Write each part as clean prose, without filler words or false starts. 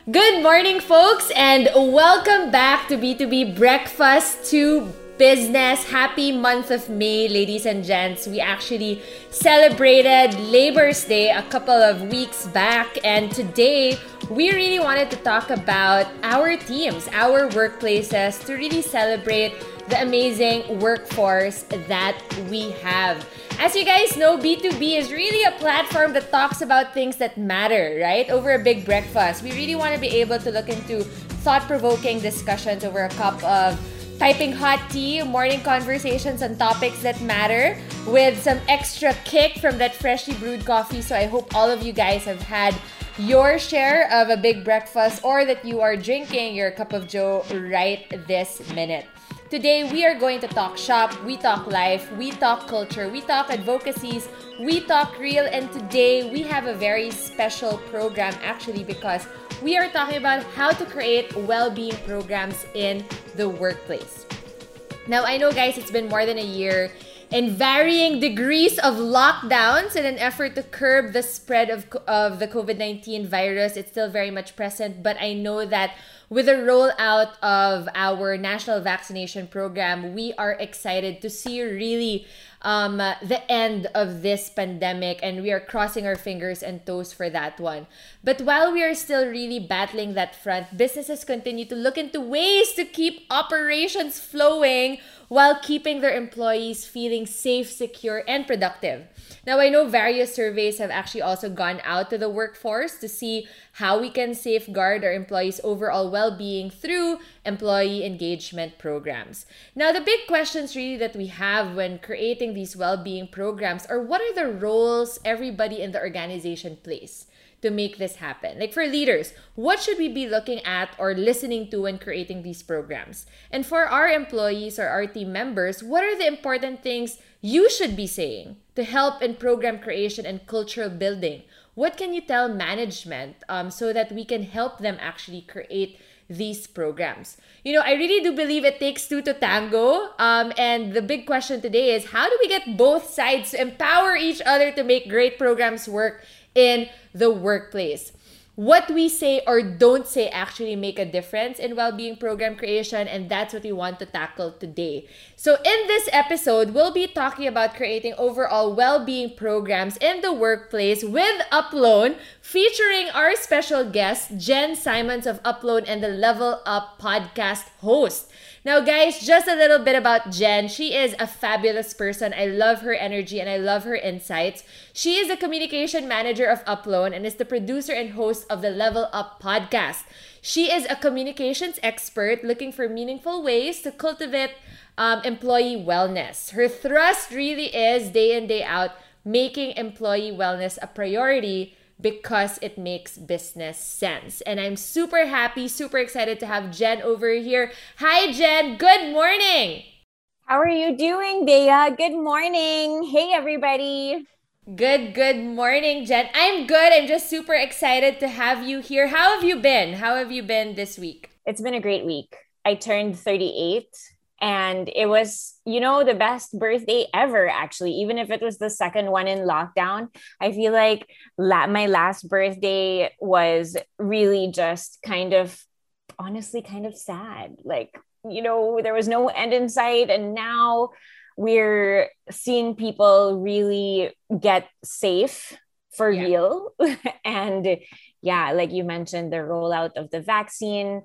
Good morning, folks, and welcome back to B2B Breakfast to Business. Happy month of May, ladies and gents. We actually celebrated Labor's Day a couple of weeks back, and today we really wanted to talk about our teams, our workplaces, to really celebrate the amazing workforce that we have. As you guys know, B2B is really a platform that talks about things that matter, right? Over a big breakfast. We really want to be able to look into thought-provoking discussions over a cup of piping hot tea, morning conversations on topics that matter with some extra kick from that freshly brewed coffee. So I hope all of you guys have had your share of a big breakfast or that you are drinking your cup of joe right this minute. Today, we are going to talk shop, we talk life, we talk culture, we talk advocacies, we talk real, and today we have a very special program actually because we are talking about how to create well-being programs in the workplace. Now, I know guys, it's been more than a year in varying degrees of lockdowns in an effort to curb the spread of the COVID-19 virus. It's still very much present, but I know that with the rollout of our national vaccination program, we are excited to see really the end of this pandemic, and we are crossing our fingers and toes for that one. But while we are still really battling that front, businesses continue to look into ways to keep operations flowing while keeping their employees feeling safe, secure, and productive. Now, I know various surveys have actually also gone out to the workforce to see how we can safeguard our employees' overall well-being through employee engagement programs. Now, the big questions really that we have when creating these well-being programs are what are the roles everybody in the organization plays to make this happen? Like for leaders, what should we be looking at or listening to when creating these programs? And for our employees or our team members, what are the important things you should be saying to help in program creation and cultural building? What can you tell management so that we can help them actually create these programs? You know, I really do believe it takes two to tango. And the big question today is how do we get both sides to empower each other to make great programs work in the workplace? What we say or don't say actually make a difference in well-being program creation, and that's what we want to tackle today. So in this episode, we'll be talking about creating overall well-being programs in the workplace with Uploan, featuring our special guest, Jen Simons of Uploan and the Level Up podcast host. Now, guys, just a little bit about Jen. She is a fabulous person. I love her energy and I love her insights. She is the communication manager of Uploan and is the producer and host of the Level Up podcast. She is a communications expert looking for meaningful ways to cultivate employee wellness. Her thrust really is day in, day out, making employee wellness a priority because it makes business sense. And I'm super happy, super excited to have Jen over here. Hi, Jen. Good morning. How are you doing, Bea? Good morning. Hey, everybody. Good morning, Jen. I'm good. I'm just super excited to have you here. How have you been? How have you been this week? It's been a great week. I turned 38 and it was, the best birthday ever, actually. Even if it was the second one in lockdown, I feel like my last birthday was really just honestly kind of sad. Like, there was no end in sight. And now we're seeing people really get safe for real. And yeah, like you mentioned, the rollout of the vaccine,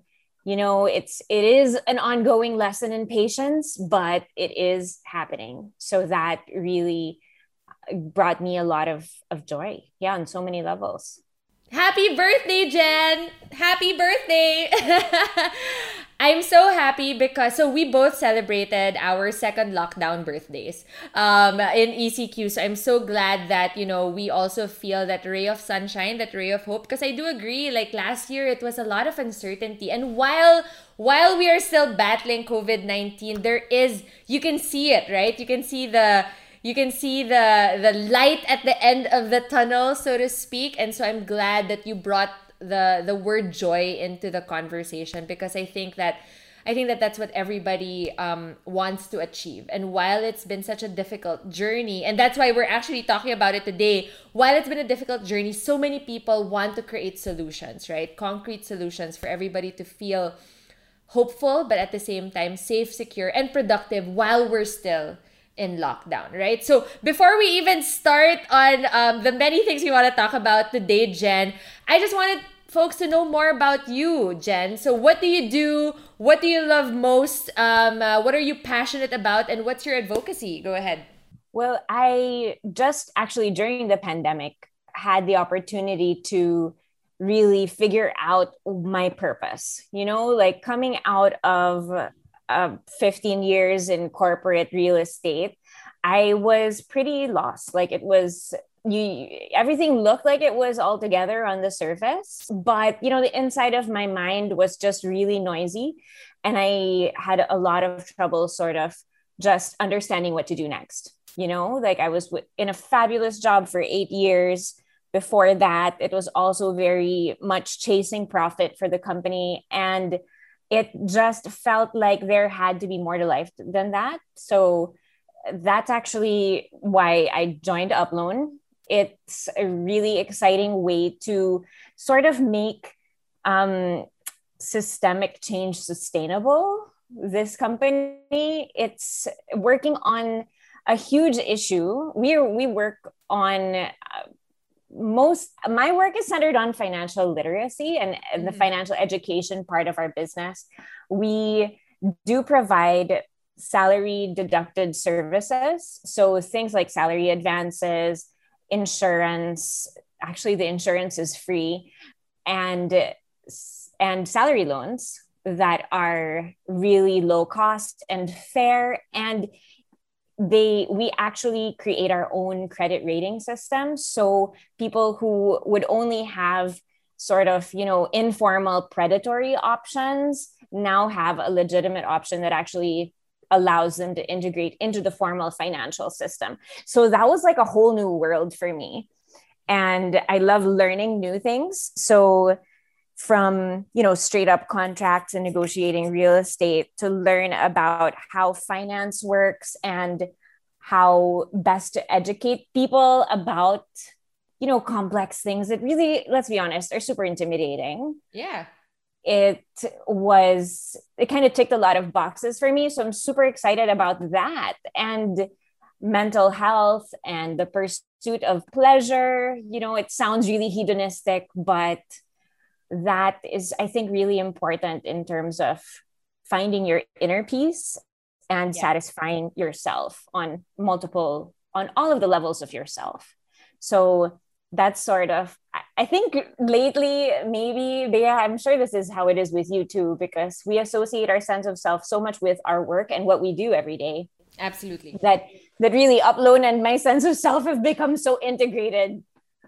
it is an ongoing lesson in patience, but it is happening. So that really brought me a lot of joy. Yeah, on so many levels. Happy birthday, Jen! Happy birthday! I'm so happy because we both celebrated our second lockdown birthdays in ECQ. So I'm so glad that, we also feel that ray of sunshine, that ray of hope. Because I do agree, like last year, it was a lot of uncertainty. And while we are still battling COVID-19, you can see it, right? You can see the light at the end of the tunnel, so to speak. And so I'm glad that you brought the word joy into the conversation, because I think that I think that that's what everybody wants to achieve. And while it's been such a difficult journey, and that's why we're actually talking about it today, while it's been a difficult journey, so many people want to create solutions, right? Concrete solutions for everybody to feel hopeful, but at the same time, safe, secure, and productive while we're still in lockdown, right? So before we even start on the many things we want to talk about today, Jen, I just wanted folks to know more about you, Jen. So what do you do? What do you love most? What are you passionate about? And what's your advocacy? Go ahead. Well, I just actually during the pandemic had the opportunity to really figure out my purpose, like coming out of 15 years in corporate real estate. I was pretty lost. Like it was, everything looked like it was all together on the surface, but the inside of my mind was just really noisy, and I had a lot of trouble sort of just understanding what to do next. Like I was in a fabulous job for 8 years. Before that, it was also very much chasing profit for the company, and it just felt like there had to be more to life than that. So that's actually why I joined Uploan. It's a really exciting way to sort of make systemic change sustainable. This company, it's working on a huge issue. We work on my work is centered on financial literacy and the financial education part of our business. We do provide salary deducted services. So things like salary advances, insurance, actually the insurance is free, and salary loans that are really low cost and fair. And we actually create our own credit rating system. So people who would only have sort of, informal predatory options now have a legitimate option that actually allows them to integrate into the formal financial system. So that was like a whole new world for me. And I love learning new things. So from, straight up contracts and negotiating real estate to learn about how finance works and how best to educate people about, complex things that really, let's be honest, are super intimidating. Yeah. It kind of ticked a lot of boxes for me. So I'm super excited about that. And mental health and the pursuit of pleasure, it sounds really hedonistic, but that is, I think, really important in terms of finding your inner peace and satisfying yourself on all of the levels of yourself. So that's sort of, I think lately, maybe, Bea, I'm sure this is how it is with you too, because we associate our sense of self so much with our work and what we do every day. Absolutely. That really Uploan and my sense of self have become so integrated.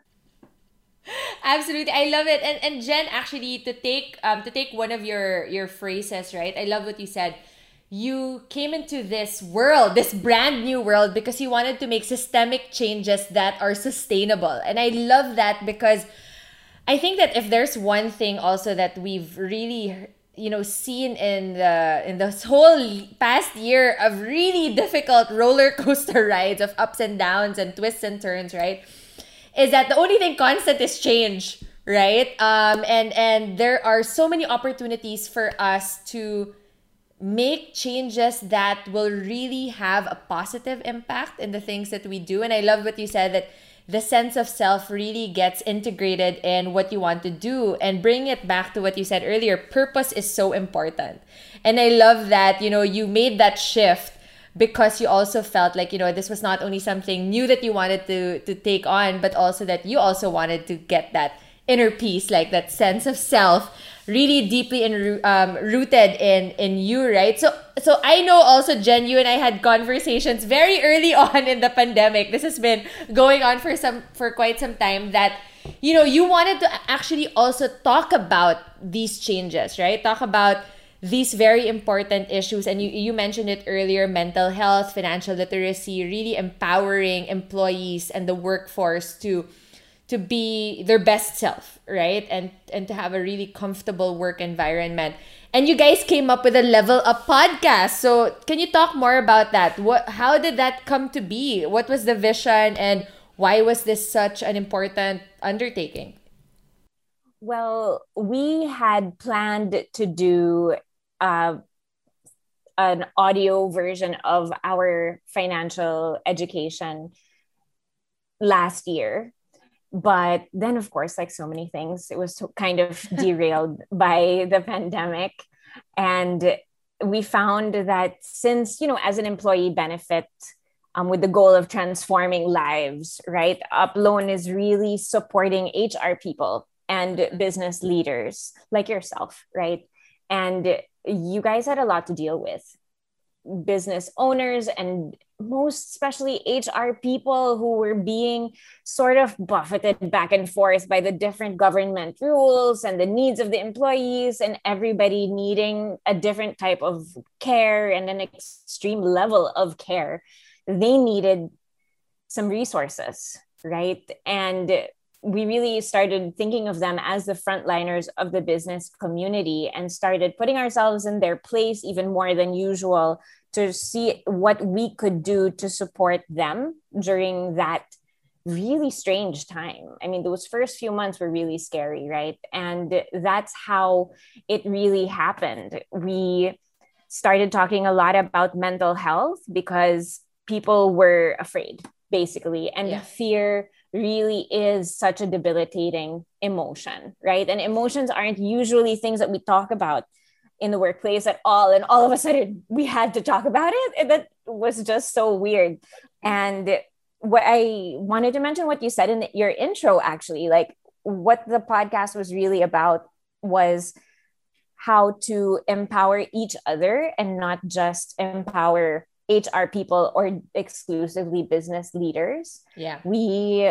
Absolutely, I love it. And Jen, actually, to take one of your phrases, right? I love what you said. You came into this world, this brand new world, because you wanted to make systemic changes that are sustainable. And I love that, because I think that if there's one thing also that we've really seen in this whole past year of really difficult roller coaster rides of ups and downs and twists and turns, right, is that the only thing constant is change, right? And there are so many opportunities for us to make changes that will really have a positive impact in the things that we do. And I love what you said, that the sense of self really gets integrated in what you want to do. And bring it back to what you said earlier, purpose is so important. And I love that, you made that shift because you also felt like, this was not only something new that you wanted to take on, but also that you also wanted to get that inner peace, like that sense of self really deeply rooted in you, right? So I know also, Jen, you and I had conversations very early on in the pandemic. This has been going on for quite some time, that you wanted to actually also talk about these changes, right? Talk about these very important issues. And you mentioned it earlier, mental health, financial literacy, really empowering employees and the workforce to be their best self, right? And to have a really comfortable work environment. And you guys came up with a Level Up podcast. So can you talk more about that? How did that come to be? What was the vision, and why was this such an important undertaking? Well, we had planned to do uh, an audio version of our financial education last year. But then, of course, like so many things, it was kind of derailed by the pandemic. And we found that since, as an employee benefit, with the goal of transforming lives, right? Uploan is really supporting HR people and business leaders like yourself, right? And you guys had a lot to deal with. Business owners and most especially HR people who were being sort of buffeted back and forth by the different government rules and the needs of the employees, and everybody needing a different type of care and an extreme level of care. They needed some resources, right? And we really started thinking of them as the frontliners of the business community and started putting ourselves in their place even more than usual to see what we could do to support them during that really strange time. I mean, those first few months were really scary, right? And that's how it really happened. We started talking a lot about mental health because people were afraid, basically, and fear really is such a debilitating emotion, right? And emotions aren't usually things that we talk about in the workplace at all. And all of a sudden we had to talk about it. And that was just so weird. And what I wanted to mention, what you said in your intro, actually, like what the podcast was really about was how to empower each other and not just empower HR people or exclusively business leaders. Yeah. We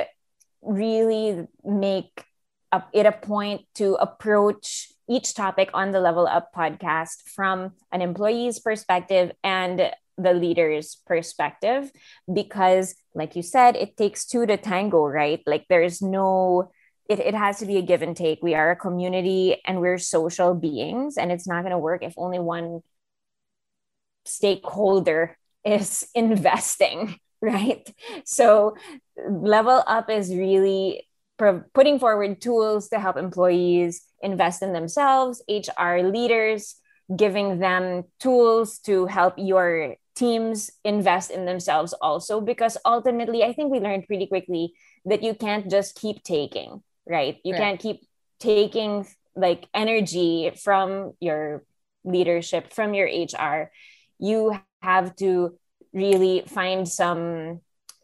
really make it a point to approach each topic on the Level Up podcast from an employee's perspective and the leader's perspective, because like you said, it takes two to tango, right? Like there's no, it has to be a give and take. We are a community and we're social beings, and it's not going to work if only one stakeholder is investing, right? So Level Up is really putting forward tools to help employees invest in themselves, HR leaders, giving them tools to help your teams invest in themselves also, because ultimately, I think we learned pretty quickly that you can't just keep taking, right? You can't keep taking like energy from your leadership, from your HR. You have to really find some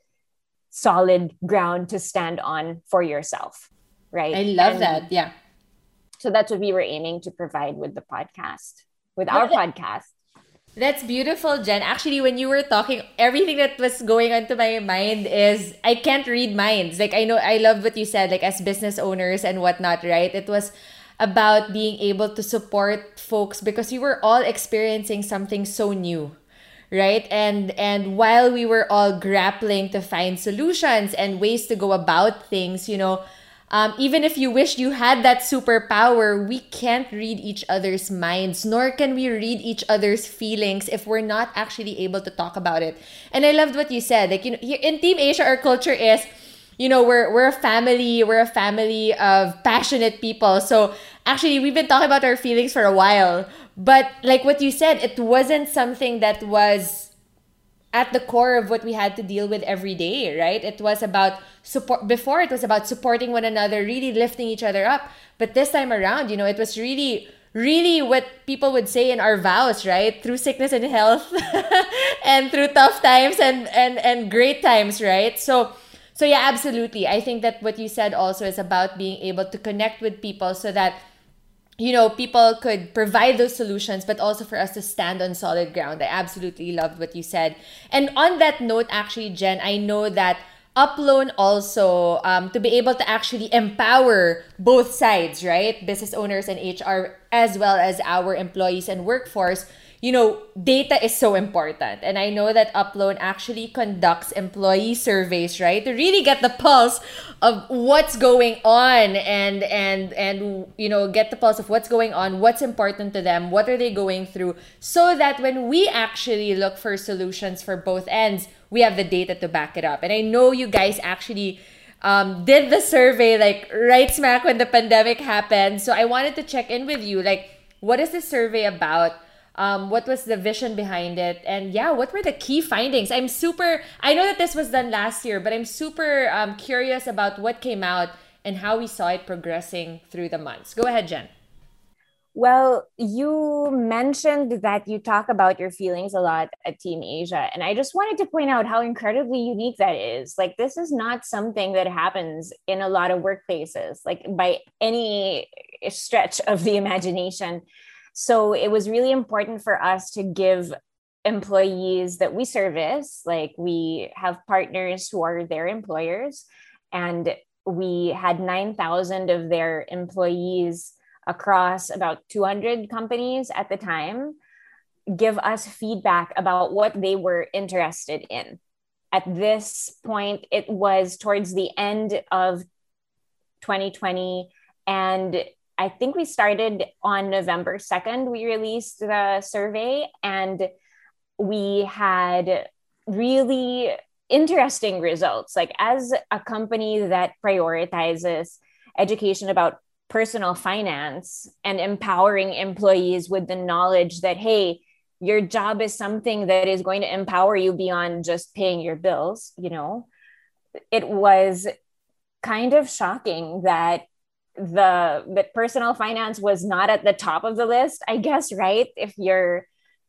solid ground to stand on for yourself, right? I love that. Yeah. So that's what we were aiming to provide with the podcast, with our podcast. That's beautiful, Jen. Actually, when you were talking, everything that was going onto my mind is I can't read minds. Like, I know, I love what you said, like as business owners and whatnot, right? It was about being able to support folks because we were all experiencing something so new, right? And while we were all grappling to find solutions and ways to go about things, even if you wish you had that superpower, we can't read each other's minds, nor can we read each other's feelings if we're not actually able to talk about it. And I loved what you said. Like, here in Team Asia, our culture is, we're a family. We're a family of passionate people. So actually, we've been talking about our feelings for a while. But like what you said, it wasn't something that was at the core of what we had to deal with every day, right? It was about support. Before, it was about supporting one another, really lifting each other up. But this time around, it was really, really what people would say in our vows, right? Through sickness and health and through tough times and great times, right? So yeah, absolutely. I think that what you said also is about being able to connect with people so that people could provide those solutions, but also for us to stand on solid ground. I absolutely loved what you said. And on that note, actually, Jen, I know that Uploan also, to be able to actually empower both sides, right? Business owners and HR, as well as our employees and workforce, data is so important. And I know that Upload actually conducts employee surveys, right? To really get the pulse of what's going on and get the pulse of what's going on, what's important to them, what are they going through, so that when we actually look for solutions for both ends, we have the data to back it up. And I know you guys actually did the survey like right smack when the pandemic happened. So I wanted to check in with you. Like, what is the survey about? What was the vision behind it? And yeah, what were the key findings? I know that this was done last year, but I'm super curious about what came out and how we saw it progressing through the months. Go ahead, Jen. Well, you mentioned that you talk about your feelings a lot at Team Asia. And I just wanted to point out how incredibly unique that is. Like, this is not something that happens in a lot of workplaces, like by any stretch of the imagination. So it was really important for us to give employees that we service, like we have partners who are their employers, and we had 9,000 of their employees across about 200 companies at the time give us feedback about what they were interested in. At this point, it was towards the end of 2020, and I think we started on November 2nd. We released the survey, and we had really interesting results. Like, as a company that prioritizes education about personal finance and empowering employees with the knowledge that, hey, your job is something that is going to empower you beyond just paying your bills, it was kind of shocking that that personal finance was not at the top of the list, I guess, right? If you're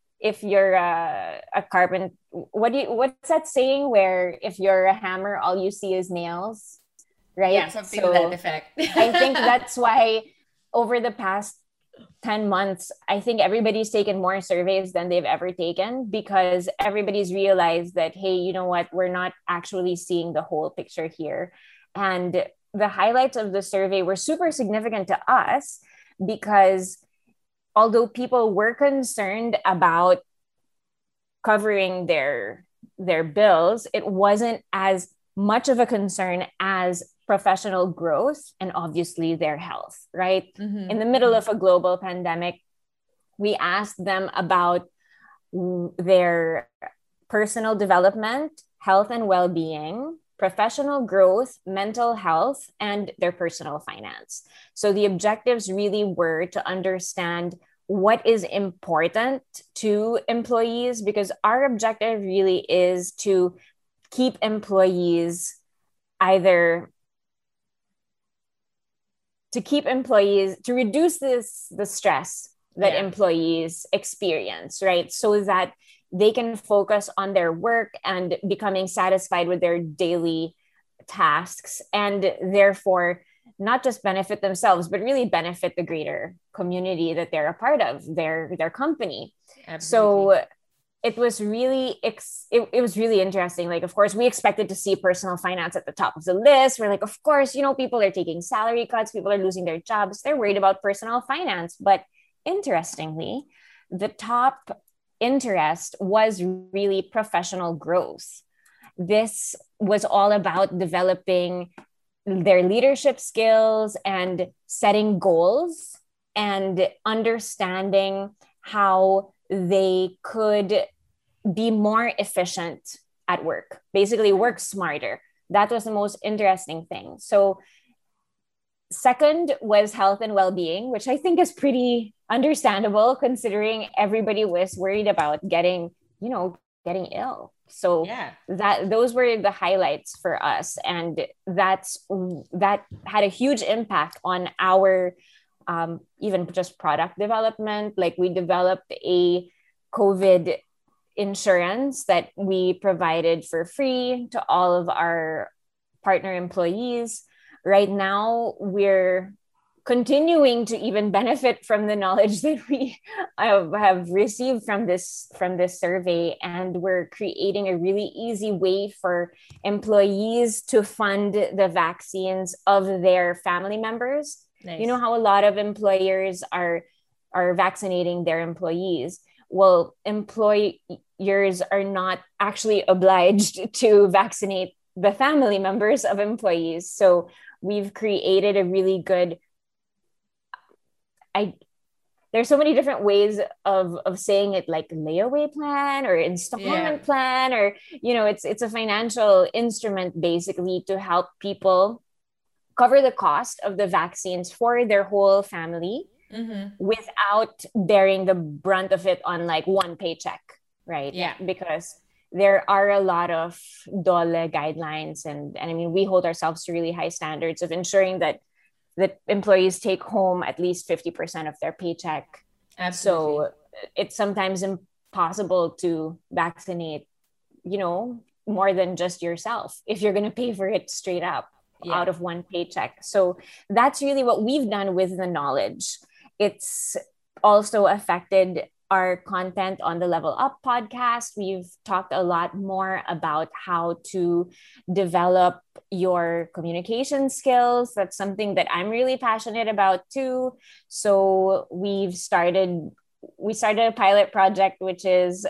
a carpenter, what's that saying where if you're a hammer, all you see is nails? Right? Yeah, something to that effect. I think that's why over the past 10 months, I think everybody's taken more surveys than they've ever taken, because everybody's realized that, hey, you know what? We're not actually seeing the whole picture here. And the highlights of the survey were super significant to us, because although people were concerned about covering their bills, it wasn't as much of a concern as professional growth and obviously their health, right? Mm-hmm. In the middle of a global pandemic, we asked them about their personal development, health and well-being, professional growth, mental health, and their personal finance. So the objectives really were to understand what is important to employees, because our objective really is to keep employees to reduce the stress that employees experience, right? So that they can focus on their work and becoming satisfied with their daily tasks, and therefore not just benefit themselves, but really benefit the greater community that they're a part of, their company. Absolutely. So it was really it was really interesting. Like, of course, we expected to see personal finance at the top of the list. We're like, of course, people are taking salary cuts, people are losing their jobs, they're worried about personal finance. But interestingly, the top interest was really professional growth. This was all about developing their leadership skills and setting goals and understanding how they could be more efficient at work, basically work smarter. That was the most interesting thing. So second was health and well-being, which I think is pretty understandable considering everybody was worried about getting ill. So those were the highlights for us. And that had a huge impact on our even just product development. Like, we developed a COVID insurance that we provided for free to all of our partner employees. Right now, we're continuing to even benefit from the knowledge that we have received from this survey, and we're creating a really easy way for employees to fund the vaccines of their family members. Nice. You know how a lot of employers are vaccinating their employees. well, employers are not actually obliged to vaccinate the family members of employees. So we've created a really good, I there's so many different ways of saying it, like layaway plan or installment plan, or it's a financial instrument basically to help people cover the cost of the vaccines for their whole family without bearing the brunt of it on like one paycheck, right? Yeah. Because there are a lot of DOLE guidelines, and I mean, we hold ourselves to really high standards of ensuring that employees take home at least 50% of their paycheck. Absolutely. So it's sometimes impossible to vaccinate, more than just yourself if you're going to pay for it straight up out of one paycheck. So that's really what we've done with the knowledge. It's also affected our content on the Level Up podcast. We've talked a lot more about how to develop your communication skills. That's something that I'm really passionate about too. So we started a pilot project, which is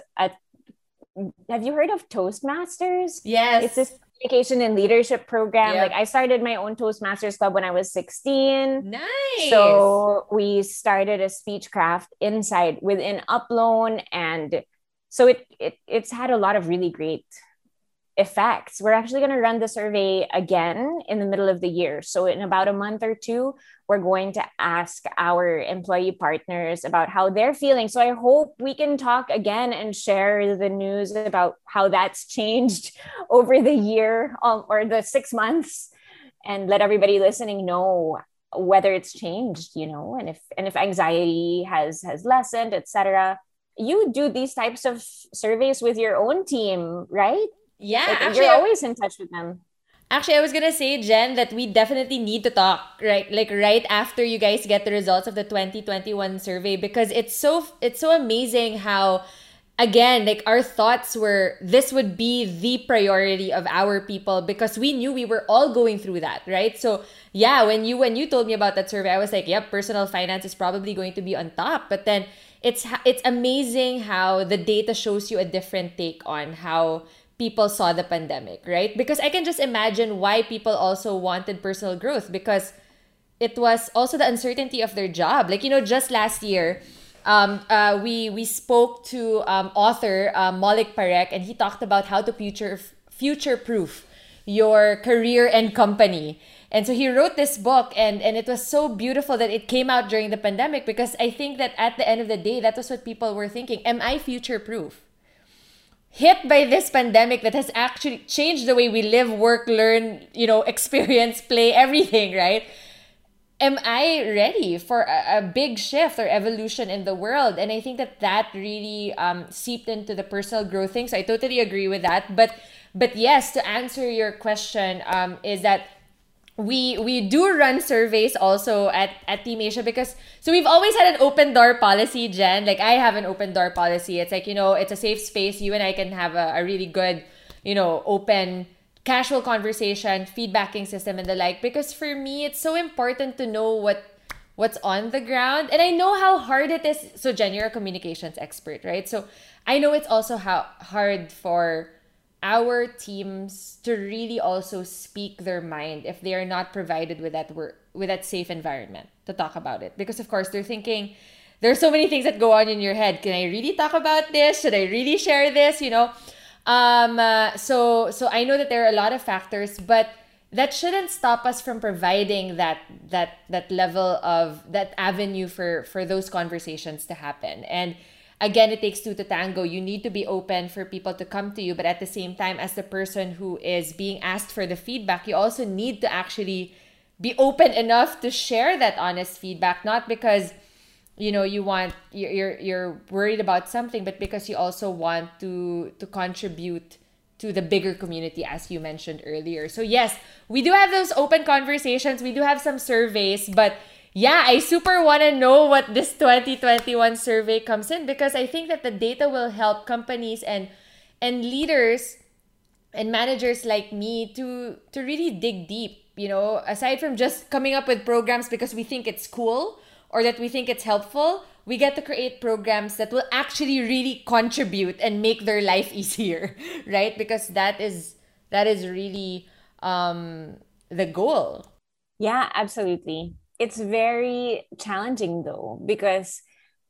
have you heard of Toastmasters? Yes. It's this communication and leadership program. Like, I started my own Toastmasters club when I was 16. Nice. So we started a speechcraft within Uploan, and so it's had a lot of really great effects. We're actually going to run the survey again in the middle of the year. So in about a month or two, we're going to ask our employee partners about how they're feeling. So I hope we can talk again and share the news about how that's changed over the year, or the 6 months, and let everybody listening know whether it's changed, and if anxiety has lessened, etc. You do these types of surveys with your own team, right? Yeah, like, actually, you're always in touch with them. Actually, I was gonna say, Jen, that we definitely need to talk, right? Like right after you guys get the results of the 2021 survey, because it's so amazing how, again, like our thoughts were this would be the priority of our people, because we knew we were all going through that, right? So yeah, when you told me about that survey, I was like, yep, personal finance is probably going to be on top. But then it's amazing how the data shows you a different take on how people saw the pandemic, right? Because I can just imagine why people also wanted personal growth, because it was also the uncertainty of their job. Like, just last year, we spoke to author Maulik Parek, and he talked about how to future-proof your career and company. And so he wrote this book, and it was so beautiful that it came out during the pandemic, because I think that at the end of the day, that was what people were thinking. Am I future-proof? Hit by this pandemic that has actually changed the way we live, work, learn, experience, play, everything, right? Am I ready for a big shift or evolution in the world? And I think that really seeped into the personal growth thing. So I totally agree with that. But yes, to answer your question, is that we do run surveys also at Team Asia, because so we've always had an open door policy, Jen. Like, I have an open door policy. It's like, it's a safe space. You and I can have a really good, open, casual conversation, feedbacking system and the like. Because for me, it's so important to know what's on the ground. And I know how hard it is. So Jen, you're a communications expert, right? So I know it's also how hard for our teams to really also speak their mind if they are not provided with that safe environment to talk about it. Because of course they're thinking, there's so many things that go on in your head. Can I really talk about this? Should I really share this? So I know that there are a lot of factors, but that shouldn't stop us from providing that level of that avenue for those conversations to happen. And again, it takes two to tango. You need to be open for people to come to you, but at the same time, as the person who is being asked for the feedback, you also need to actually be open enough to share that honest feedback, not because you're worried about something, but because you also want to contribute to the bigger community, as you mentioned earlier. So yes, we do have those open conversations. We do have some surveys, but yeah, I super want to know what this 2021 survey comes in, because I think that the data will help companies and leaders and managers like me to really dig deep, aside from just coming up with programs because we think it's cool or that we think it's helpful. we get to create programs that will actually really contribute and make their life easier, right? Because that is really the goal. Yeah, absolutely. It's very challenging though, because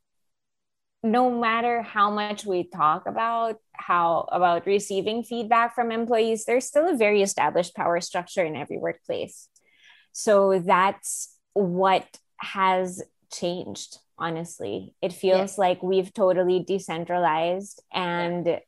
no matter how much we talk about receiving feedback from employees, there's still a very established power structure in every workplace. So that's what has changed, honestly. It Yeah. feels like we've totally decentralized, Yeah. and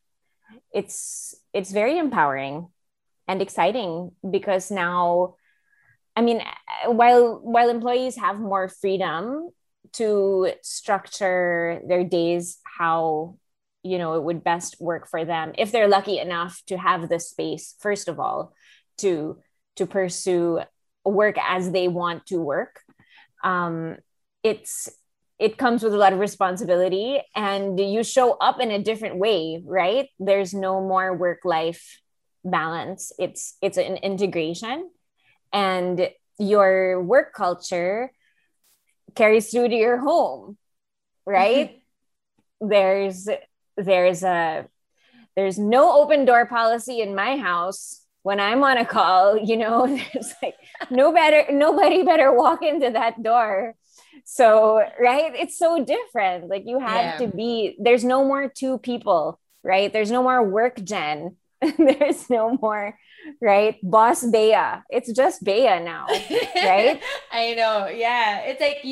it's very empowering and exciting, because now, I mean, while employees have more freedom to structure their days how, it would best work for them, if they're lucky enough to have the space, first of all, to pursue work as they want to work. um it's it comes with a lot of responsibility, and you show up in a different way, right? There's no more work life balance. It's an integration, and your work culture carries through to your home, right? there's there's a there's no open door policy in my house when I'm on a call. There's like nobody better walk into that door. So, right, it's so different. Like, you have Yeah. to be, there's no more two people, right? There's no more work gen. There's no more, right, boss Bea. It's just Bea now, right? I know. Yeah. It's like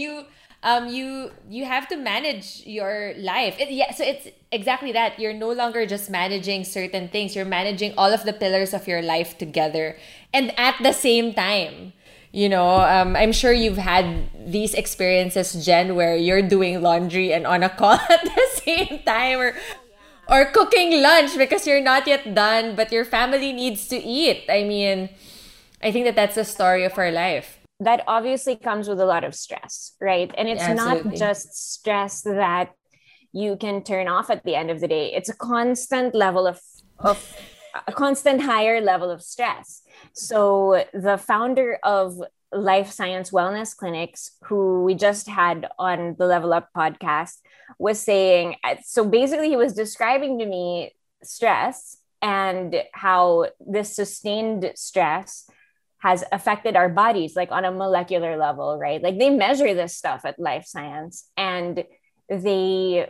you have to manage your life. Yeah, so it's exactly that. You're no longer just managing certain things. You're managing all of the pillars of your life together and at the same time. I'm sure you've had these experiences, Jen, where you're doing laundry and on a call at the same time, or cooking lunch because you're not yet done, but your family needs to eat. I mean, I think that that's the story of our life. That obviously comes with a lot of stress, right? And it's not Absolutely. just stress that you can turn off at the end of the day. It's a constant level of a constant higher level of stress. So the founder of Life Science Wellness Clinics, who we just had on the Level Up podcast, was saying, so basically he was describing to me stress and how this sustained stress has affected our bodies, like on a molecular level, right? Like, they measure this stuff at Life Science, and they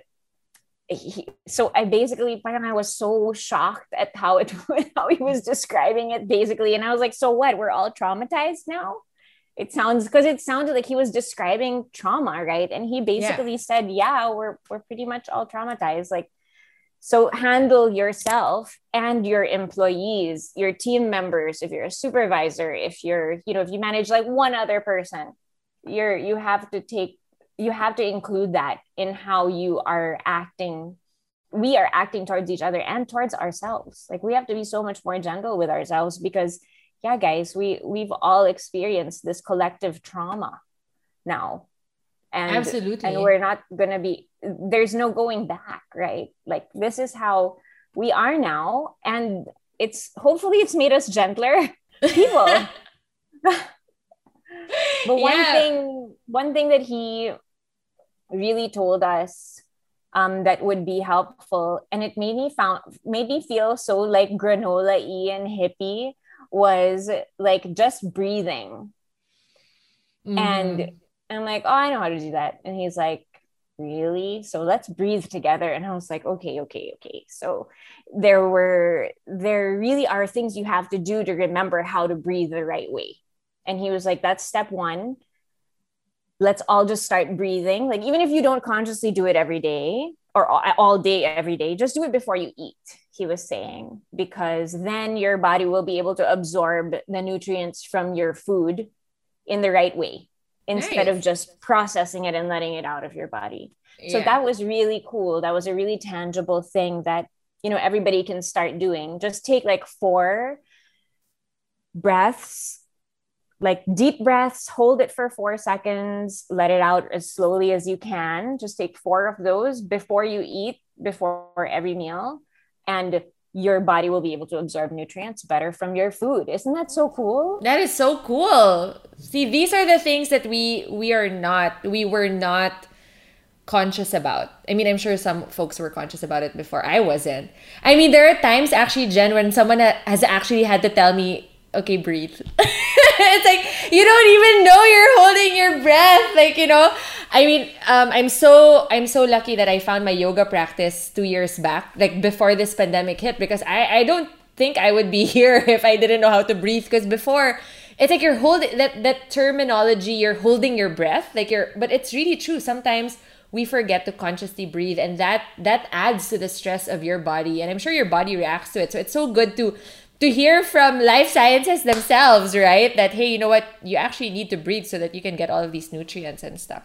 so I basically, parang I was so shocked at how he was describing it, basically. And I was like, so what? We're all traumatized now? It sounded like he was describing trauma, right? And he Yeah. basically said, yeah, we're pretty much all traumatized. Like, so handle yourself and your employees, your team members. If you're a supervisor, if if you manage like one other person, you have to include that in how you are acting. We are acting towards each other and towards ourselves. Like, we have to be so much more gentle with ourselves, because, yeah, guys, we've all experienced this collective trauma now, and Absolutely. we're not gonna be, there's no going back, right? Like, this is how we are now, and it's made us gentler people. But Yeah. one thing that he really told us, that would be helpful, and it made me feel so like granola-y and hippie, was like just breathing. And Mm-hmm. I'm like, oh, I know how to do that. And he's like, really? So let's breathe together. And I was like, okay, okay, okay. So there really are things you have to do to remember how to breathe the right way. And he was like, that's step one. Let's all just start breathing. Like, even if you don't consciously do it every day or all day, every day, just do it before you eat, he was saying, because then your body will be able to absorb the nutrients from your food in the right way, instead of Nice. just processing it and letting it out of your body. So Yeah. that was really cool. That was a really tangible thing that, everybody can start doing. Just take like 4 breaths, like deep breaths, hold it for 4 seconds, let it out as slowly as you can. Just take 4 of those before you eat, before every meal. And your body will be able to absorb nutrients better from your food. Isn't that so cool? That is so cool. See, these are the things that we were not conscious about. I mean, I'm sure some folks were conscious about it before. I wasn't. I mean, there are times actually, Jen, when someone has actually had to tell me, okay, breathe. It's like, you don't even know you're holding your breath. Like, I mean, I'm so lucky that I found my yoga practice 2 years back, like before this pandemic hit, because I don't think I would be here if I didn't know how to breathe. Because before, it's like you're holding that terminology, you're holding your breath, but it's really true. Sometimes we forget to consciously breathe, and that adds to the stress of your body, and I'm sure your body reacts to it. So it's so good to hear from life sciences themselves, right? That, hey, you know what? You actually need to breathe so that you can get all of these nutrients and stuff.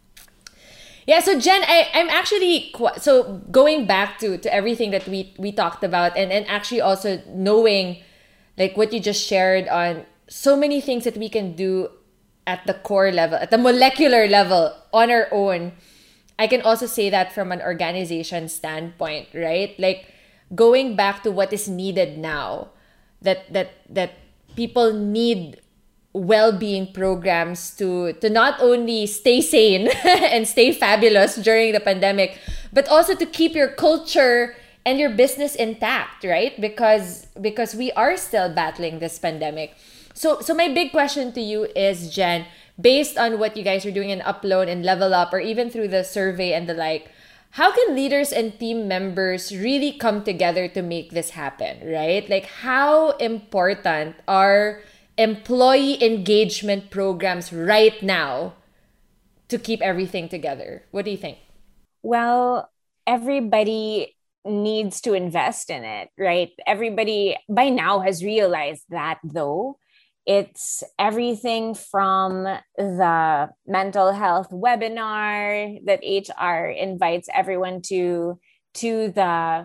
Yeah, so Jen, I'm actually so going back to everything that we talked about, and actually also knowing like what you just shared on so many things that we can do at the core level, at the molecular level on our own. I can also say that from an organization standpoint, right? Like going back to what is needed now, that people need well-being programs to not only stay sane and stay fabulous during the pandemic, but also to keep your culture and your business intact, right? Because we are still battling this pandemic. So my big question to you is, Jen, based on what you guys are doing in Upload and Level Up, or even through the survey and the like, how can leaders and team members really come together to make this happen, right? Like, how important are employee engagement programs right now to keep everything together? What do you think? Well, everybody needs to invest in it, right? Everybody by now has realized that, though. It's everything from the mental health webinar that HR invites everyone to the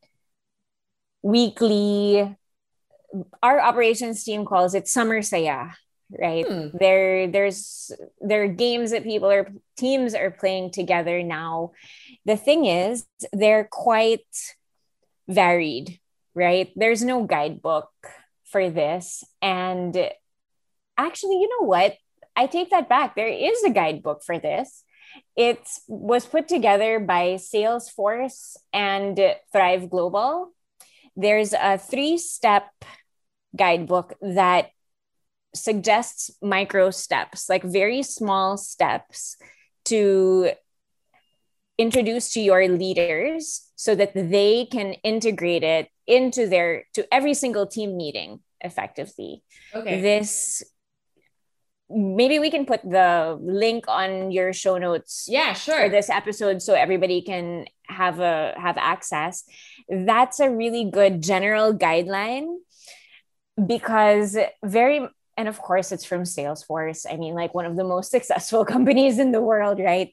weekly, our operations team calls it Summer Saya, right? There are games that teams are playing together now. The thing is, they're quite varied, right? There's no guidebook for this. And actually, you know what? I take that back. There is a guidebook for this. It was put together by Salesforce and Thrive Global. There's a 3-step guidebook that suggests micro steps, like very small steps to introduce to your leaders so that they can integrate it to every single team meeting effectively. Okay. This, maybe we can put the link on your show notes. Yeah, sure. For this episode, so everybody can have access. That's a really good general guideline, because and of course it's from Salesforce. I mean, like one of the most successful companies in the world, right?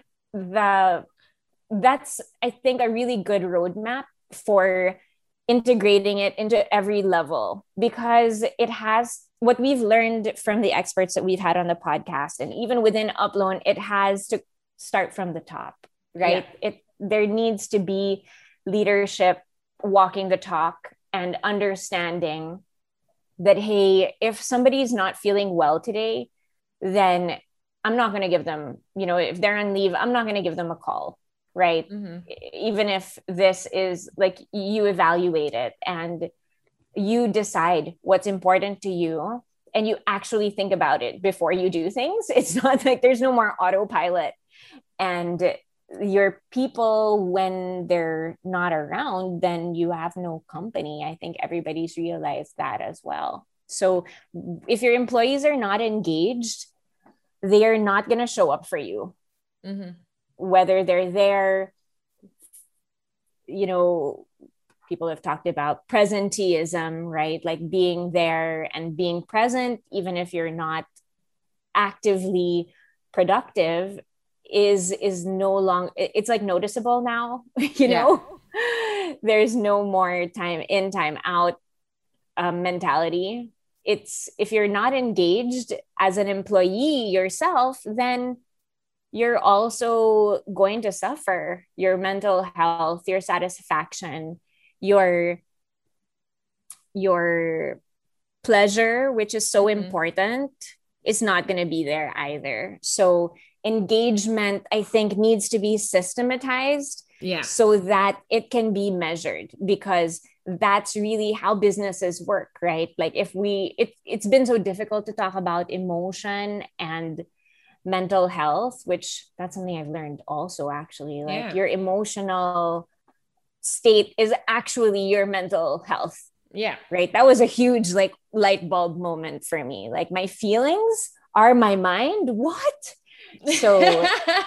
That's, I think, a really good roadmap for integrating it into every level, because it has what we've learned from the experts that we've had on the podcast, and even within Upload, it has to start from the top, right? Yeah. There needs to be leadership walking the talk and understanding that, hey, if somebody's not feeling well today, then I'm not going to give them, if they're on leave, I'm not going to give them a call, right? Mm-hmm. Even if this is like, you evaluate it and you decide what's important to you, and you actually think about it before you do things. It's not like there's no more autopilot. And your people, when they're not around, then you have no company. I think everybody's realized that as well. So if your employees are not engaged, they are not going to show up for you. Mm-hmm. Whether they're there, people have talked about presenteeism, right? Like being there and being present, even if you're not actively productive, is no longer, it's like noticeable now, know? There's no more time in, time out mentality. It's, if you're not engaged as an employee yourself, then you're also going to suffer your mental health, your satisfaction, your pleasure, which is so important. is not going to be there either. So engagement, I think, needs to be systematized Yeah. so that it can be measured, because that's really how businesses work, right? Like if it's been so difficult to talk about emotion and mental health, which that's something I've learned also, actually. Like Yeah. your emotional state is actually your mental health, Yeah. right? That was a huge like light bulb moment for me. Like my feelings are my mind. What? So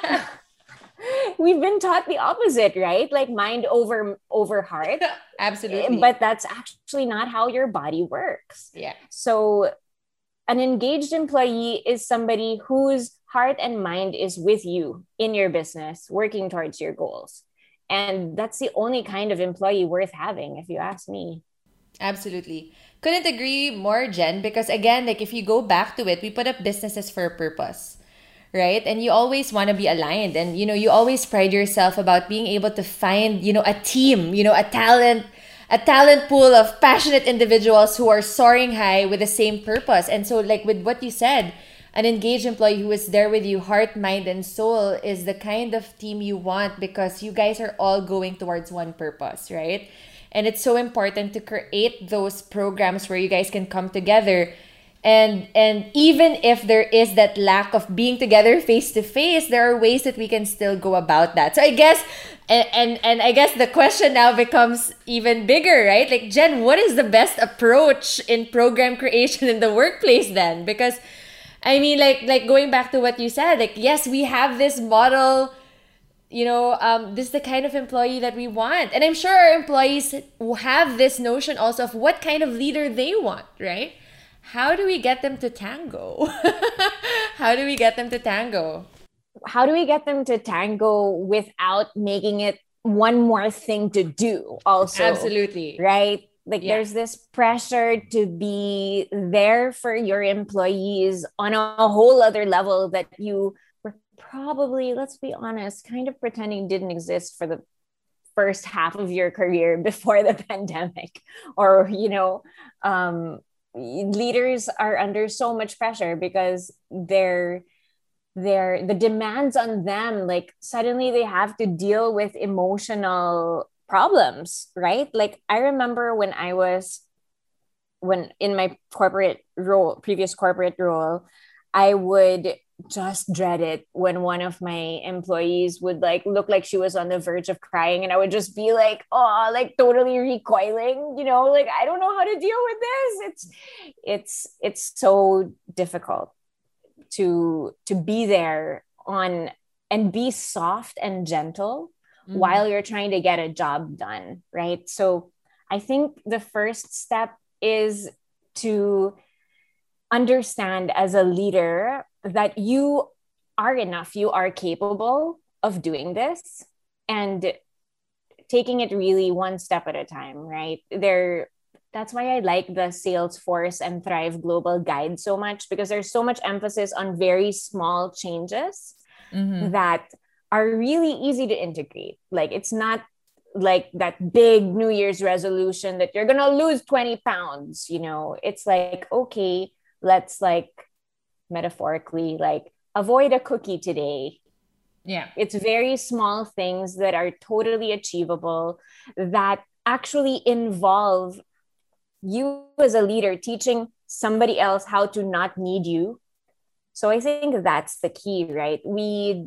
we've been taught the opposite, right? Like mind over heart. Absolutely. But that's actually not how your body works. Yeah. So an engaged employee is somebody whose heart and mind is with you in your business, working towards your goals. And that's the only kind of employee worth having, if you ask me. Absolutely. Couldn't agree more, Jen, because again, like if you go back to it, we put up businesses for a purpose, right? And you always want to be aligned. And, you always pride yourself about being able to find, a team, a talent pool of passionate individuals who are soaring high with the same purpose. And so, like with what you said, an engaged employee who is there with you, heart, mind, and soul, is the kind of team you want because you guys are all going towards one purpose, right? And it's so important to create those programs where you guys can come together. And even if there is that lack of being together face to face, there are ways that we can still go about that. So I guess and I guess the question now becomes even bigger, right? Like, Jen, what is the best approach in program creation in the workplace then? Because I mean, like going back to what you said, like, yes, we have this model, this is the kind of employee that we want. And I'm sure our employees have this notion also of what kind of leader they want, right? How do we get them to tango? How do we get them to tango? How do we get them to tango without making it one more thing to do also? Absolutely. Right? Like Yeah. there's this pressure to be there for your employees on a whole other level that you were probably, let's be honest, kind of pretending didn't exist for the first half of your career before the pandemic. Or, leaders are under so much pressure because the demands on them, like suddenly they have to deal with emotional problems, right? Like I remember when in my previous corporate role, I would just dread it when one of my employees would like look like she was on the verge of crying, and I would just be like, oh, like totally recoiling, like I don't know how to deal with this. It's so difficult to be there on and be soft and gentle while you're trying to get a job done, right? So I think the first step is to understand as a leader that you are enough, you are capable of doing this, and taking it really one step at a time, right? That's why I like the Salesforce and Thrive Global Guide so much, because there's so much emphasis on very small changes that are really easy to integrate. Like it's not like that big New Year's resolution that you're gonna lose 20 pounds. It's like, okay, let's like metaphorically like avoid a cookie today. Yeah. It's very small things that are totally achievable, that actually involve you as a leader teaching somebody else how to not need you. So I think that's the key, right? We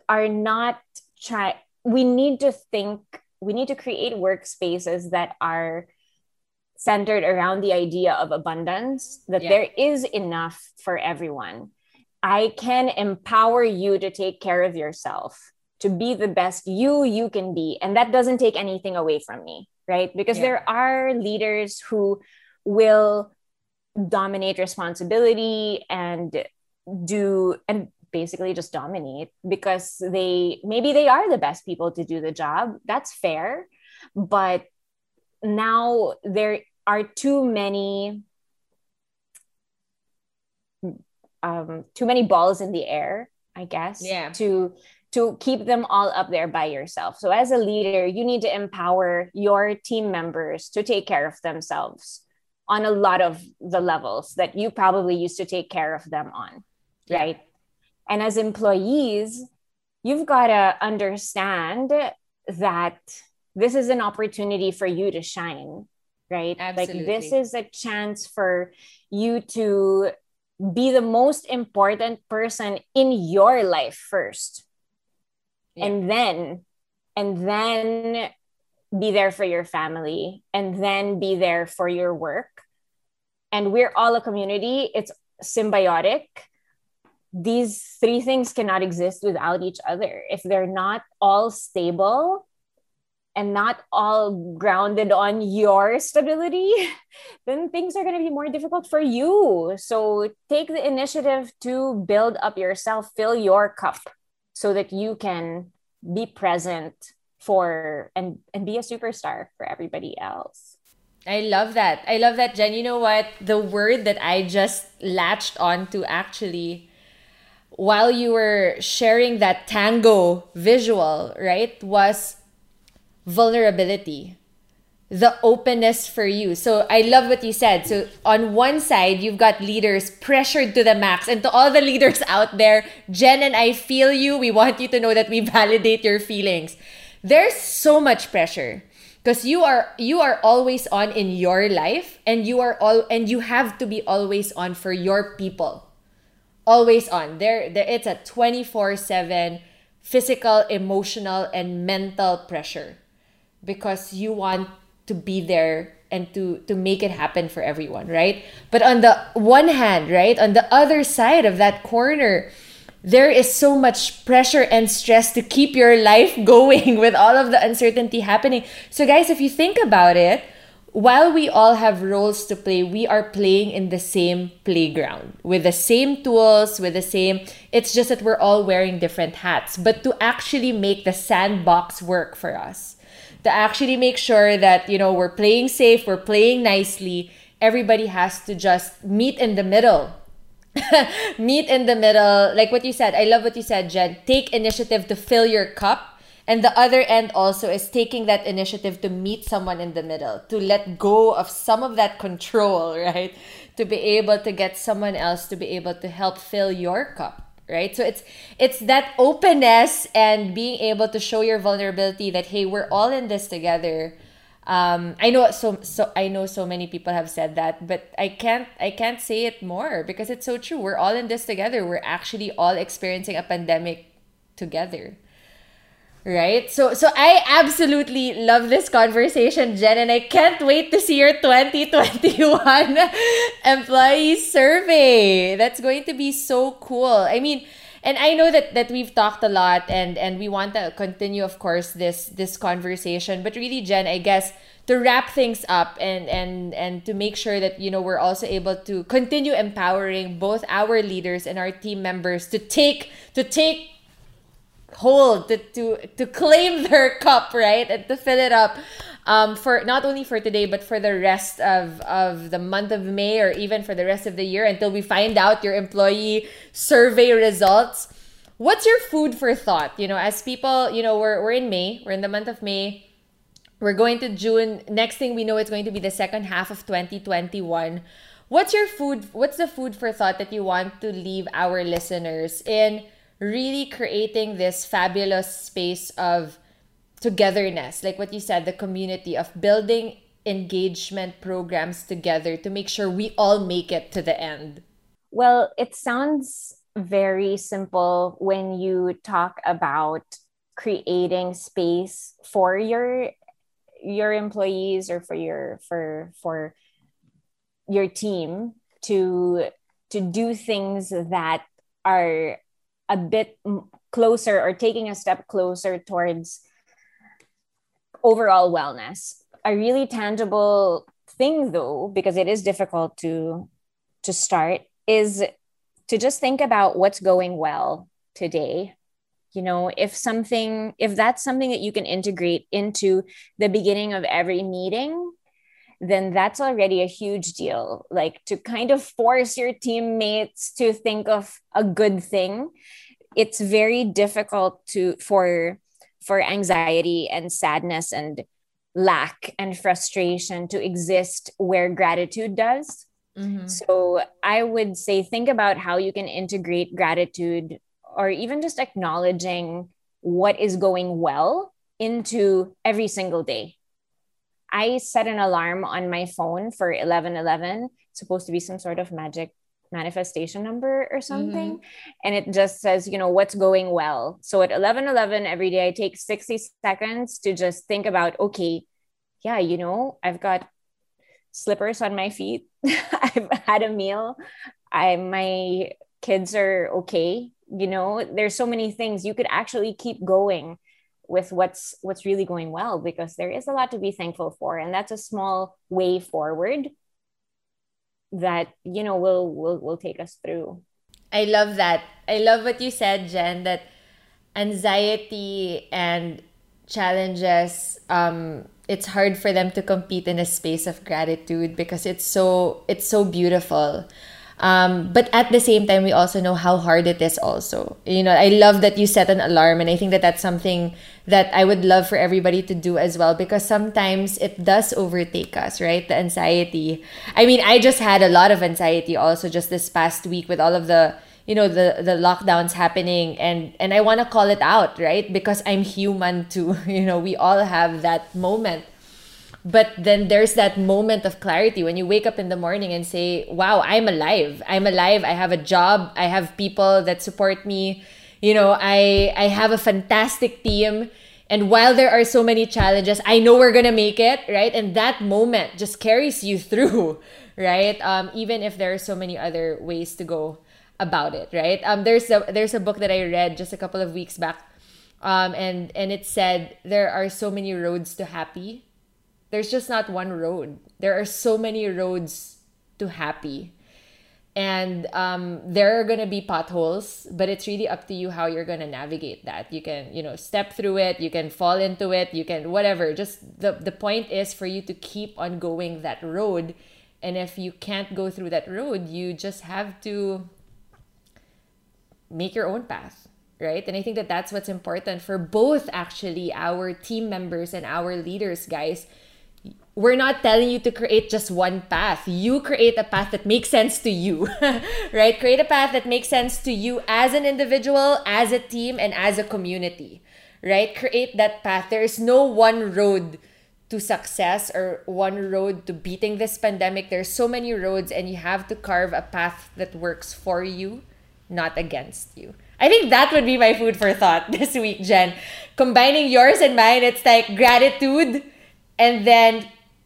need to create workspaces that are centered around the idea of abundance, that there is enough for everyone. I can empower you to take care of yourself, to be the best you can be. And that doesn't take anything away from me, right? Because there are leaders who will dominate responsibility and basically just dominate because maybe they are the best people to do the job. That's fair. But now there are too many balls in the air, I guess, to keep them all up there by yourself. So as a leader, you need to empower your team members to take care of themselves on a lot of the levels that you probably used to take care of them on, right? And as employees, you've got to understand that this is an opportunity for you to shine, right? Absolutely. Like this is a chance for you to be the most important person in your life first. Yeah. And then be there for your family, and then be there for your work. And we're all a community. It's symbiotic. These three things cannot exist without each other. If they're not all stable and not all grounded on your stability, then things are going to be more difficult for you. So take the initiative to build up yourself, fill your cup so that you can be present for and be a superstar for everybody else. I love that. I love that, Jen. You know what? The word that I just latched on to actually while you were sharing that tango visual, right, was vulnerability, the openness for you. So I love what you said. So on one side, you've got leaders pressured to the max. And to all the leaders out there, Jen and I feel you. We want you to know that we validate your feelings. There's so much pressure because you are always on in your life, and you have to be always on for your people. Always on. There it's a 24/7 physical, emotional, and mental pressure because you want to be there and to make it happen for everyone, right? But on the one hand, right, on the other side of that corner, there is so much pressure and stress to keep your life going with all of the uncertainty happening. So guys, if you think about it, while we all have roles to play, we are playing in the same playground with the same tools, with the same, it's just that we're all wearing different hats. But to actually make the sandbox work for us, to actually make sure that, we're playing safe, we're playing nicely, everybody has to just meet in the middle. Meet in the middle. Like what you said, I love what you said, Jen. Take initiative to fill your cup. And the other end also is taking that initiative to meet someone in the middle, to let go of some of that control, right? To be able to get someone else to be able to help fill your cup, right? So it's that openness and being able to show your vulnerability that, hey, we're all in this together. I know so many people have said that, but I can't say it more because it's so true. We're all in this together. We're actually all experiencing a pandemic together. Right? So I absolutely love this conversation, Jen, and I can't wait to see your 2021 employee survey. That's going to be so cool. I mean, and I know that we've talked a lot and we want to continue, of course, this conversation. But really, Jen, I guess to wrap things up and to make sure that, we're also able to continue empowering both our leaders and our team members to take hold, to claim their cup, right, and to fill it up, for not only for today but for the rest of the month of May, or even for the rest of the year until we find out your employee survey results. What's your food for thought? As people, we're in May, we're in the month of May, we're going to June. Next thing we know, it's going to be the second half of 2021. What's the food for thought that you want to leave our listeners in really creating this fabulous space of togetherness, like what you said, the community, of building engagement programs together to make sure we all make it to the end? Well, it sounds very simple when you talk about creating space for your employees or for your team to do things that are a bit closer or taking a step closer towards overall wellness. A really tangible thing, though, because it is difficult to start, is to just think about what's going well today. If that's something that you can integrate into the beginning of every meeting, then that's already a huge deal. Like, to kind of force your teammates to think of a good thing, it's very difficult for anxiety and sadness and lack and frustration to exist where gratitude does. Mm-hmm. So I would say think about how you can integrate gratitude or even just acknowledging what is going well into every single day. I set an alarm on my phone for 11:11. It's supposed to be some sort of magic manifestation number or something. Mm-hmm. And it just says, what's going well. So at 11:11 every day, I take 60 seconds to just think about, okay, yeah, I've got slippers on my feet. I've had a meal. My kids are okay. There's so many things you could actually keep going with what's really going well, because there is a lot to be thankful for, and that's a small way forward that will take us through. I love that. I love what you said, Jen, that anxiety and challenges, it's hard for them to compete in a space of gratitude because it's so beautiful. But at the same time, we also know how hard it is also. I love that you set an alarm, and I think that that's something that I would love for everybody to do as well, because sometimes it does overtake us, right? The anxiety. I mean, I just had a lot of anxiety also just this past week with all of the lockdowns happening, and I want to call it out, right? Because I'm human too. We all have that moment. But then there's that moment of clarity when you wake up in the morning and say, wow, I'm alive. I'm alive. I have a job. I have people that support me. I have a fantastic team. And while there are so many challenges, I know we're going to make it, right? And that moment just carries you through, right? Even if there are so many other ways to go about it, right? There's a book that I read just a couple of weeks back. And it said, there are so many roads to happy. There's just not one road. There are so many roads to happy. And there are going to be potholes, but it's really up to you how you're going to navigate that. You can, step through it. You can fall into it. You can, whatever. Just the point is for you to keep on going that road. And if you can't go through that road, you just have to make your own path, right? And I think that that's what's important for both, actually, our team members and our leaders, guys. We're not telling you to create just one path. You create a path that makes sense to you, right? Create a path that makes sense to you as an individual, as a team, and as a community, right? Create that path. There is no one road to success or one road to beating this pandemic. There's so many roads, and you have to carve a path that works for you, not against you. I think that would be my food for thought this week, Jen. Combining yours and mine, it's like gratitude, and then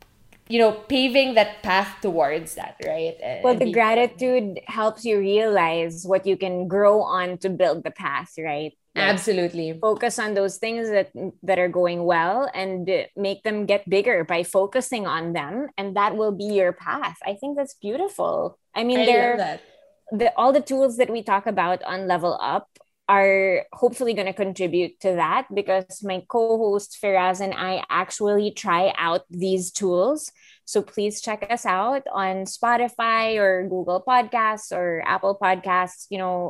paving that path towards that, right? Well, the gratitude helps you realize what you can grow on to build the path, right? Absolutely. Focus on those things that are going well and make them get bigger by focusing on them, and that will be your path. I think that's beautiful. I mean, love that. All the tools that we talk about on Level Up are hopefully going to contribute to that, because my co-host Firaz and I actually try out these tools. So please check us out on Spotify or Google Podcasts or Apple Podcasts.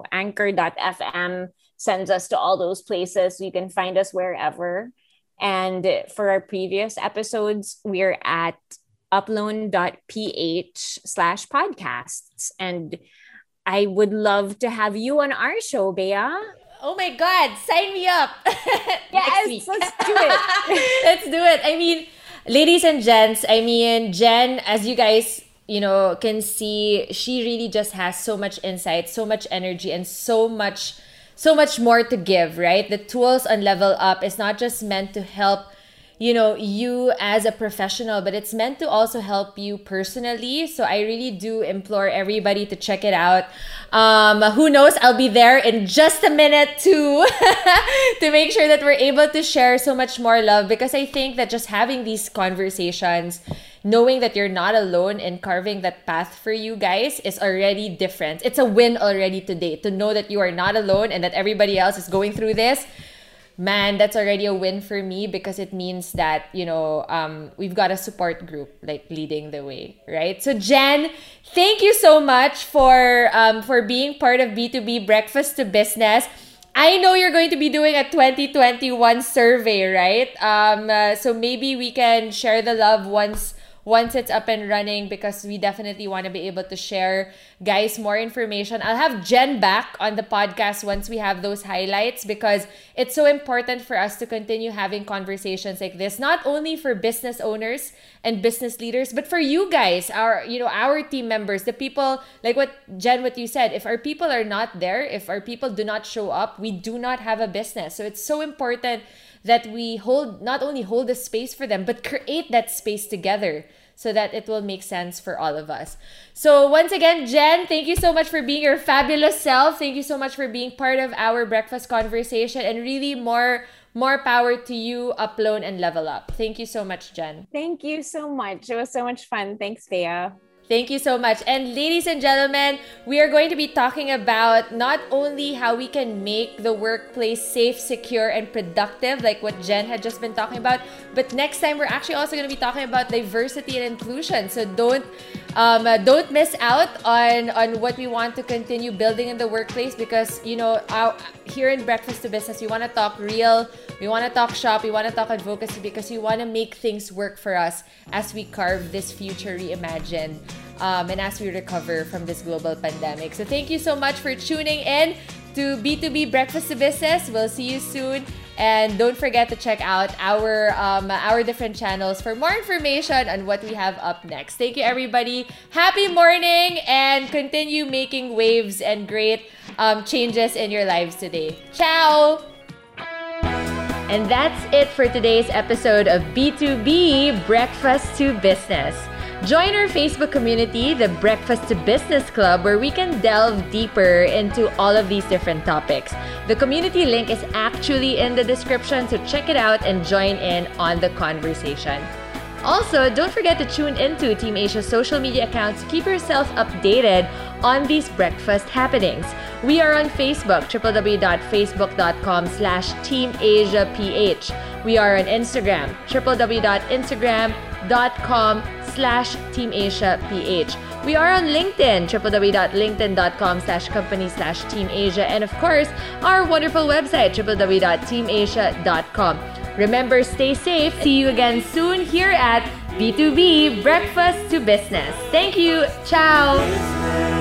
Anchor.fm sends us to all those places. So you can find us wherever. And for our previous episodes, we're at upload.ph/podcasts. And I would love to have you on our show, Bea. Oh my God, sign me up. Yes, let's do it. Let's do it. I mean, ladies and gents, Jen, as you guys, can see, she really just has so much insight, so much energy, and so much more to give, right? The tools on Level Up is not just meant to help you as a professional, but it's meant to also help you personally. So I really do implore everybody to check it out. Who knows, I'll be there in just a minute to to make sure that we're able to share so much more love, because I think that just having these conversations, knowing that you're not alone in carving that path for you guys, is already different. It's a win already today to know that you are not alone and that everybody else is going through this. Man, that's already a win for me, because it means that, we've got a support group like leading the way, right? So Jen, thank you so much for being part of B2B Breakfast to Business. I know you're going to be doing a 2021 survey, right? So maybe we can share the love once it's up and running, because we definitely want to be able to share, guys, more information. I'll have Jen back on the podcast once we have those highlights, because it's so important for us to continue having conversations like this, not only for business owners and business leaders, but for you guys, our team members, the people, like what you said. If our people are not there, if our people do not show up, we do not have a business. So it's so important that we not only hold a space for them, but create that space together so that it will make sense for all of us. So once again, Jen, thank you so much for being your fabulous self. Thank you so much for being part of our breakfast conversation, and really more power to you, Upload and Level Up. Thank you so much, Jen. Thank you so much. It was so much fun. Thanks, Thea. Thank you so much. And ladies and gentlemen, we are going to be talking about not only how we can make the workplace safe, secure, and productive, like what Jen had just been talking about, but next time we're actually also going to be talking about diversity and inclusion. So don't miss out on what we want to continue building in the workplace, because here in Breakfast to Business, we want to talk real, we want to talk shop, we want to talk advocacy, because we want to make things work for us as we carve this future reimagined. And as we recover from this global pandemic. So thank you so much for tuning in to B2B Breakfast to Business. We'll see you soon. And don't forget to check out our different channels for more information on what we have up next. Thank you, everybody. Happy morning, and continue making waves and great changes in your lives today. Ciao! And that's it for today's episode of B2B Breakfast to Business. Join our Facebook community, the Breakfast to Business Club, where we can delve deeper into all of these different topics. The community link is actually in the description, so check it out and join in on the conversation. Also, don't forget to tune into Team Asia's social media accounts to keep yourself updated on these breakfast happenings. We are on Facebook, www.facebook.com/TeamAsiaPH. We are on Instagram, www.instagram.com/TeamAsiaPH. We are on LinkedIn, www.linkedin.com/company/TeamAsia. And of course, our wonderful website, www.teamasia.com. Remember, stay safe. See you again soon here at B2B Breakfast to Business. Thank you. Ciao.